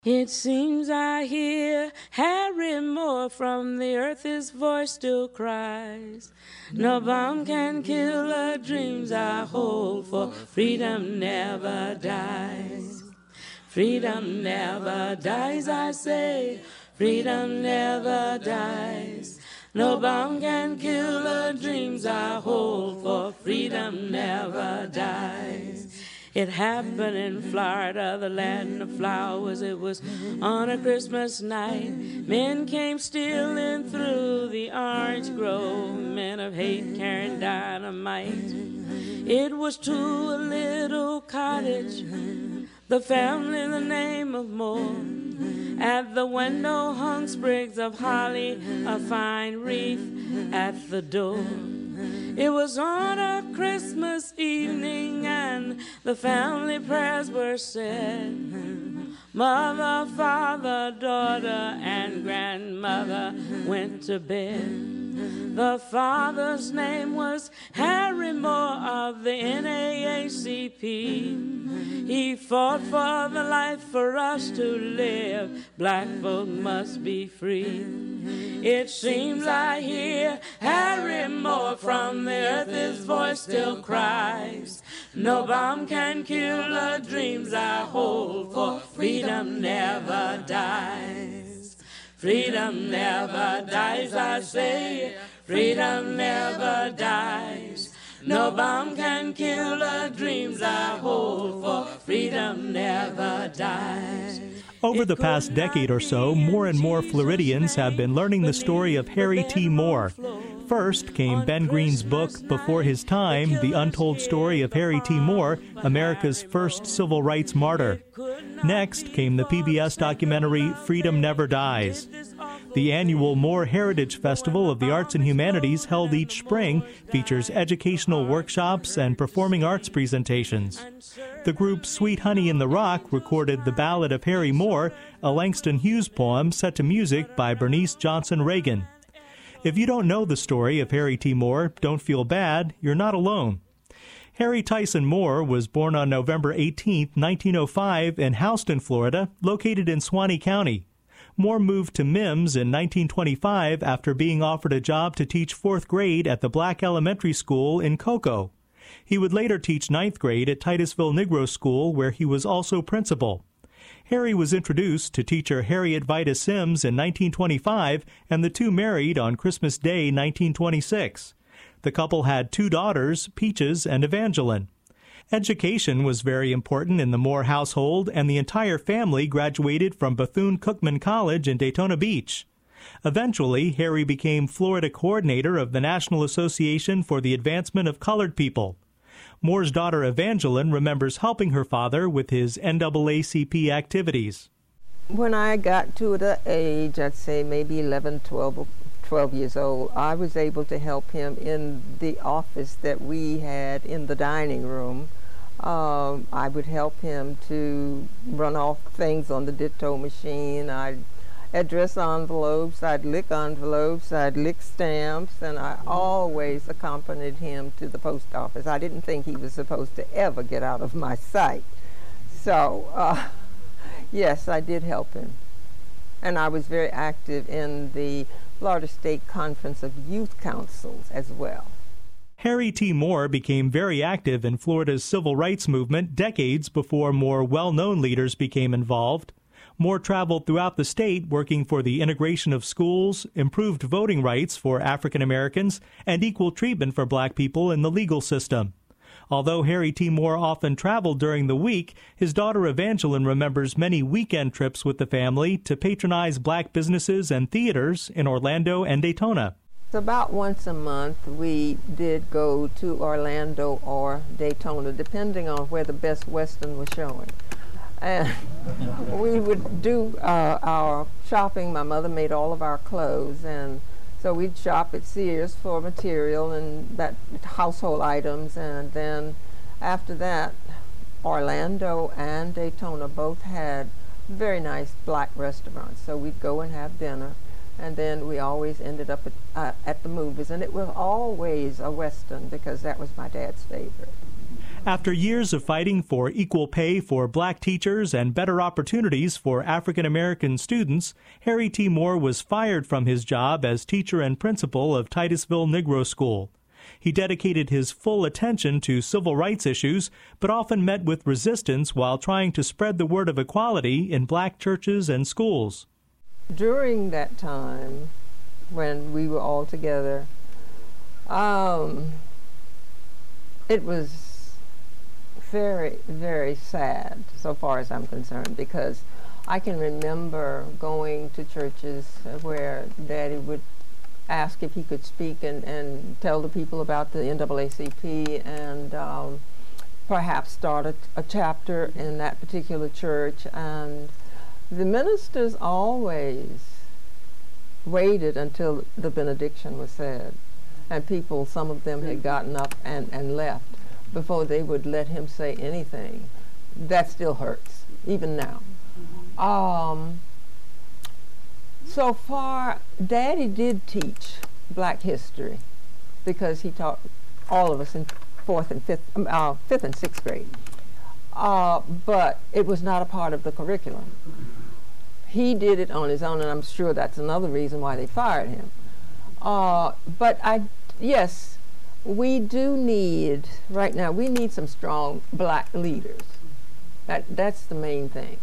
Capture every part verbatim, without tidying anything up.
It seems I hear Harry Moore from the earth, his voice still cries. No bomb can kill the dreams I hold, for freedom never dies. Freedom never dies, I say, freedom never dies. No bomb can kill the dreams I hold, for freedom never dies. It happened in Florida, the land of flowers. It was on a Christmas night. Men came stealing through the orange grove, men of hate carrying dynamite. It was to a little cottage, the family, the name of Moore. At the window hung sprigs of holly, a fine wreath at the door. It was on a Christmas evening and the family prayers were said. Mother, father, daughter, and grandmother went to bed. The father's name was Harry Moore of the N double A C P. He fought for the life for us to live. Black folk must be free. It seems I hear Harry Moore from the earth, his voice still cries. No bomb can kill the dreams I hold, for freedom never dies. Freedom never dies, I say, freedom never dies. No bomb can kill the dreams I hold, for freedom never dies. Over the past decade or so, more and more Floridians have been learning the story of Harry T. Moore. First came Ben Green's book, Before His Time, The Untold Story of Harry T. Moore, America's First Civil Rights Martyr. Next came the P B S documentary, Freedom Never Dies. The annual Moore Heritage Festival of the Arts and Humanities, held each spring, features educational workshops and performing arts presentations. The group Sweet Honey in the Rock recorded The Ballad of Harry Moore, a Langston Hughes poem set to music by Bernice Johnson Reagan. If you don't know the story of Harry T. Moore, don't feel bad, you're not alone. Harry Tyson Moore was born on November eighteenth, nineteen oh five in Houston, Florida, located in Suwannee County. Moore moved to Mims in nineteen twenty-five after being offered a job to teach fourth grade at the Black Elementary School in Cocoa. He would later teach ninth grade at Titusville Negro School, where he was also principal. Harry was introduced to teacher Harriet Vita Sims in nineteen twenty-five, and the two married on Christmas Day, nineteen twenty-six. The couple had two daughters, Peaches and Evangeline. Education was very important in the Moore household, and the entire family graduated from Bethune-Cookman College in Daytona Beach. Eventually, Harry became Florida coordinator of the National Association for the Advancement of Colored People. Moore's daughter Evangeline remembers helping her father with his N double A C P activities. When I got to the age, I'd say maybe eleven, twelve, twelve years old, I was able to help him in the office that we had in the dining room. Um, I would help him to run off things on the ditto machine. I'd address envelopes, I'd lick envelopes, I'd lick stamps, and I always accompanied him to the post office. I didn't think he was supposed to ever get out of my sight. So, uh, yes, I did help him. And I was very active in the Florida State Conference of Youth Councils as well. Harry T. Moore became very active in Florida's civil rights movement decades before more well-known leaders became involved. Moore traveled throughout the state working for the integration of schools, improved voting rights for African Americans, and equal treatment for black people in the legal system. Although Harry T. Moore often traveled during the week, his daughter Evangeline remembers many weekend trips with the family to patronize black businesses and theaters in Orlando and Daytona. About once a month we did go to Orlando or Daytona, depending on where the Best Western was showing. And we would do uh, our shopping. My mother made all of our clothes, and so we'd shop at Sears for material and that household items, and then after that, Orlando and Daytona both had very nice black restaurants, so we'd go and have dinner. And then we always ended up at, uh, at the movies, and it was always a Western because that was my dad's favorite. After years of fighting for equal pay for black teachers and better opportunities for African American students, Harry T. Moore was fired from his job as teacher and principal of Titusville Negro School. He dedicated his full attention to civil rights issues, but often met with resistance while trying to spread the word of equality in black churches and schools. During that time, when we were all together, um, it was very, very sad, so far as I'm concerned, because I can remember going to churches where Daddy would ask if he could speak and, and tell the people about the N double A C P and um, perhaps start a, a chapter in that particular church. And the ministers always waited until the benediction was said. And people, some of them had gotten up and, and left before they would let him say anything. That still hurts, even now. Um, so far, Daddy did teach black history because he taught all of us in fourth and fifth, um, uh, fifth and sixth grade. Uh, but it was not a part of the curriculum. He did it on his own, and I'm sure that's another reason why they fired him. Uh, but I, yes, we do need, right now, we need some strong black leaders. That, that's the main thing.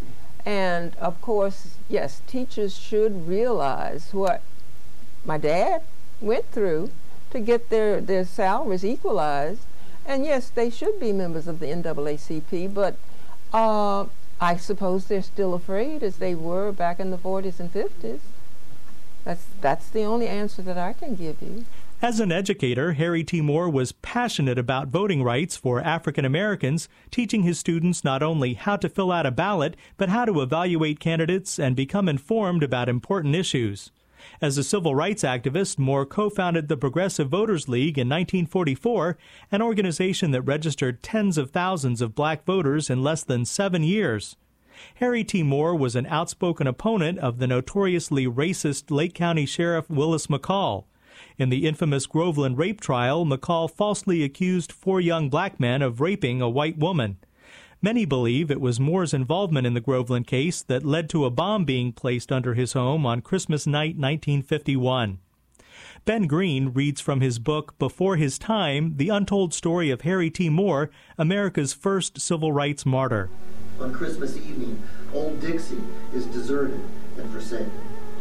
And of course, yes, teachers should realize what my dad went through to get their, their salaries equalized. And yes, they should be members of the N double A C P, but uh, I suppose they're still afraid as they were back in the forties and fifties. That's, that's the only answer that I can give you. As an educator, Harry T. Moore was passionate about voting rights for African Americans, teaching his students not only how to fill out a ballot, but how to evaluate candidates and become informed about important issues. As a civil rights activist, Moore co-founded the Progressive Voters League in nineteen forty-four, an organization that registered tens of thousands of black voters in less than seven years. Harry T. Moore was an outspoken opponent of the notoriously racist Lake County Sheriff Willis McCall. In the infamous Groveland rape trial, McCall falsely accused four young black men of raping a white woman. Many believe it was Moore's involvement in the Groveland case that led to a bomb being placed under his home on Christmas night nineteen fifty-one. Ben Green reads from his book Before His Time, The Untold Story of Harry T. Moore, America's first civil rights martyr. On Christmas evening, Old Dixie is deserted and forsaken.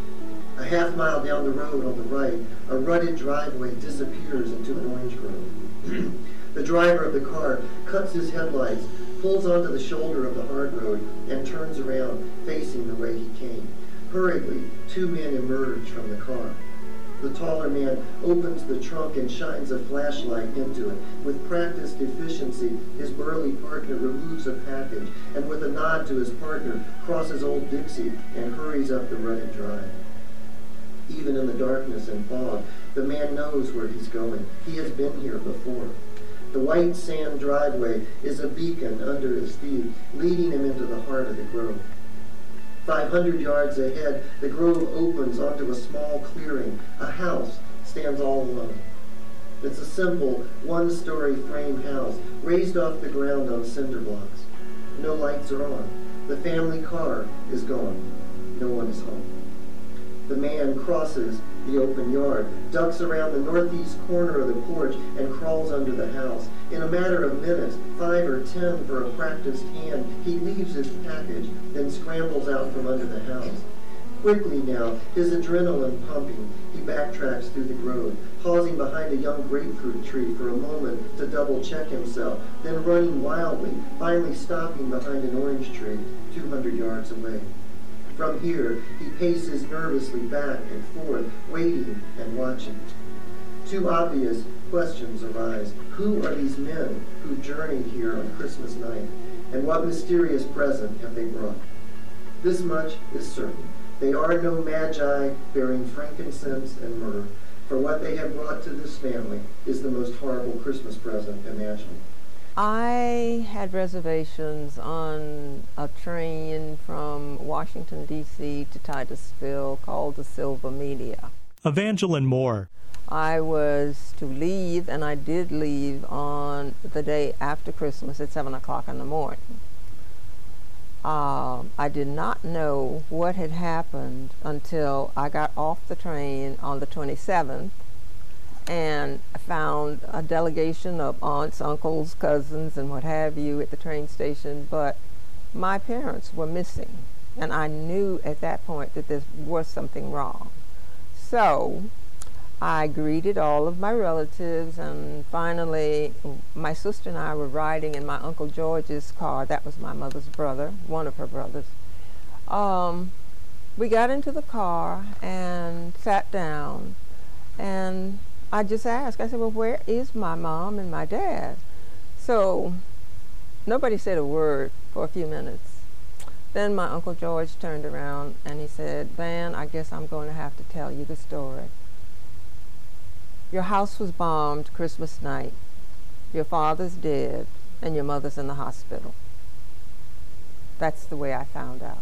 A half mile down the road on the right, a rutted driveway disappears into an orange grove. The driver of the car cuts his headlights, pulls onto the shoulder of the hard road, and turns around, facing the way he came. Hurriedly, two men emerge from the car. The taller man opens the trunk and shines a flashlight into it. With practiced efficiency, his burly partner removes a package, and with a nod to his partner, crosses Old Dixie and hurries up the rutted drive. Even in the darkness and fog, the man knows where he's going. He has been here before. The white sand driveway is a beacon under his feet, leading him into the heart of the grove. Five hundred yards ahead, the grove opens onto a small clearing. A house stands all alone. It's a simple, one-story frame house, raised off the ground on cinder blocks. No lights are on. The family car is gone. No one is home. The man crosses the open yard, ducks around the northeast corner of the porch, and crawls under the house. In a matter of minutes, five or ten for a practiced hand, he leaves his package, then scrambles out from under the house. Quickly now, his adrenaline pumping, he backtracks through the grove, pausing behind a young grapefruit tree for a moment to double-check himself, then running wildly, finally stopping behind an orange tree two hundred yards away. From here, he paces nervously back and forth, waiting and watching. Two obvious questions arise. Who are these men who journeyed here on Christmas night, and what mysterious present have they brought? This much is certain. They are no magi bearing frankincense and myrrh, for what they have brought to this family is the most horrible Christmas present imaginable. I had reservations on a train from Washington, D C to Titusville called the Silver Media. Evangeline Moore. I was to leave, and I did leave on the day after Christmas at seven o'clock in the morning. Uh, I did not know what had happened until I got off the train on the twenty-seventh and found a delegation of aunts, uncles, cousins, and what have you at the train station, but my parents were missing, and I knew at that point that there was something wrong. So I greeted all of my relatives, and finally my sister and I were riding in my Uncle George's car. That was my mother's brother, one of her brothers. Um, we got into the car and sat down, and I just asked, I said, well, where is my mom and my dad? So nobody said a word for a few minutes. Then my Uncle George turned around and he said, Van, I guess I'm going to have to tell you the story. Your house was bombed Christmas night. Your father's dead, and your mother's in the hospital. That's the way I found out.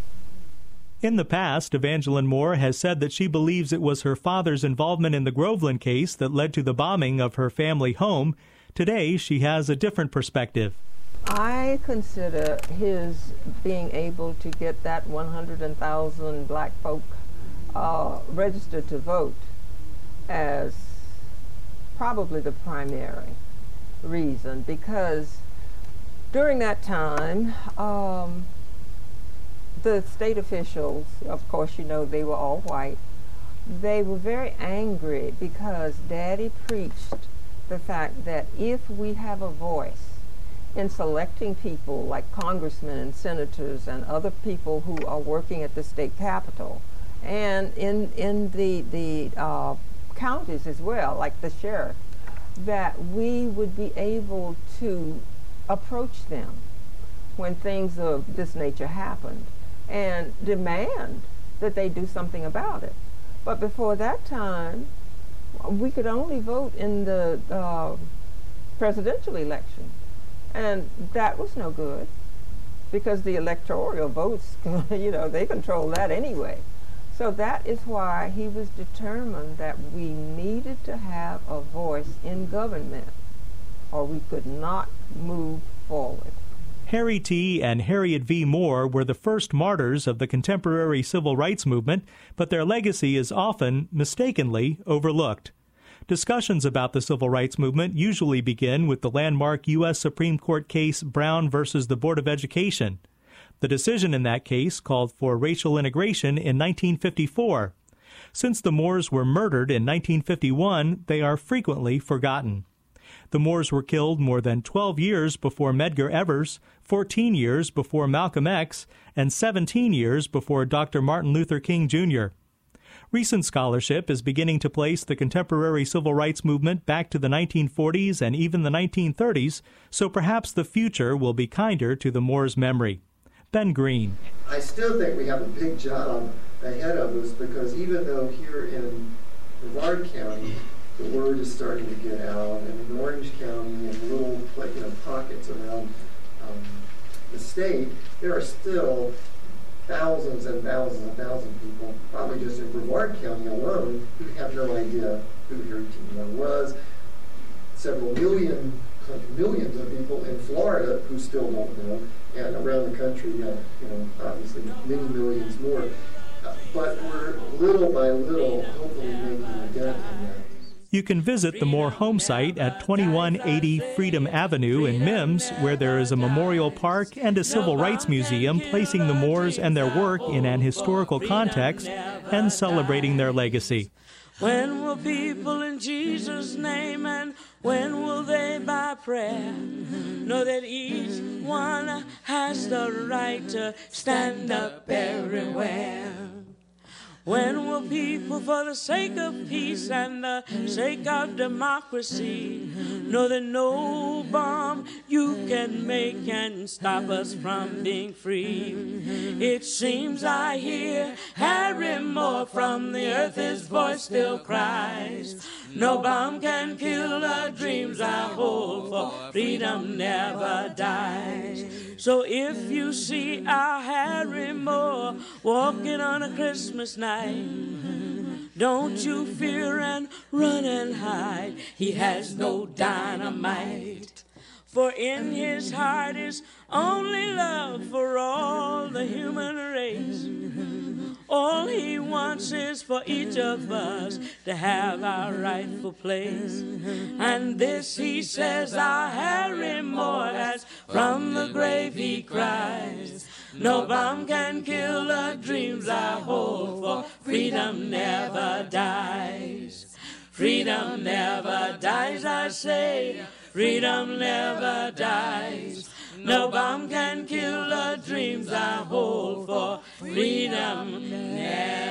In the past, Evangeline Moore has said that she believes it was her father's involvement in the Groveland case that led to the bombing of her family home. Today, she has a different perspective. I consider his being able to get that one hundred thousand black folk uh, registered to vote as probably the primary reason, because during that time, um, the state officials, of course, you know, they were all white. They were very angry because Daddy preached the fact that if we have a voice in selecting people like congressmen and senators and other people who are working at the state capitol and in, in the, the uh, counties as well, like the sheriff, that we would be able to approach them when things of this nature happened and demand that they do something about it. But before that time, we could only vote in the uh, presidential election, and that was no good because the electoral votes, you know, they control that anyway. So that is why he was determined that we needed to have a voice in government, or we could not move forward. Harry T. and Harriet V. Moore were the first martyrs of the contemporary civil rights movement, but their legacy is often, mistakenly, overlooked. Discussions about the civil rights movement usually begin with the landmark U S Supreme Court case Brown versus the Board of Education. The decision in that case called for racial integration in nineteen fifty-four. Since the Moores were murdered in nineteen fifty-one, they are frequently forgotten. The Moores were killed more than twelve years before Medgar Evers, fourteen years before Malcolm X, and seventeen years before Doctor Martin Luther King, Junior Recent scholarship is beginning to place the contemporary civil rights movement back to the nineteen forties and even the nineteen thirties, so perhaps the future will be kinder to the Moores' memory. Ben Green. I still think we have a big job ahead of us, because even though here in Brevard County the word is starting to get out, and in Orange County and little you know, pockets around um, the state, there are still thousands and thousands and thousands of people, probably just in Brevard County alone, who have no idea who Harry T. Moore was. Several million, millions of people in Florida who still don't know, and around the country, uh, you know, obviously many millions more. Uh, but we're little by little, hopefully making a dent in that. You can visit the Moore home site at twenty-one eighty Freedom Avenue in Mims, where there is a memorial park and a civil rights museum placing the Moores and their work in an historical context and celebrating their legacy. When will people in Jesus' name, and when will they by prayer know that each one has the right to stand up everywhere? When will people, for the sake of peace and the sake of democracy, know that no bomb you can make can stop us from being free? It seems I hear Harry Moore from the earth, his voice still cries. No bomb can kill the dreams I hold, for freedom never dies. So if you see our Harry Moore walking on a Christmas night, Don't you fear and run and hide. He has no dynamite. For in his heart is only love for all the human race. All he wants is for each of us to have our rightful place. And this he says our Harry Moore has from the grave he cries. No bomb can kill the dreams I hold, for freedom never dies. Freedom never dies, I say. Freedom never dies. No bomb can kill the dreams I hold, for freedom never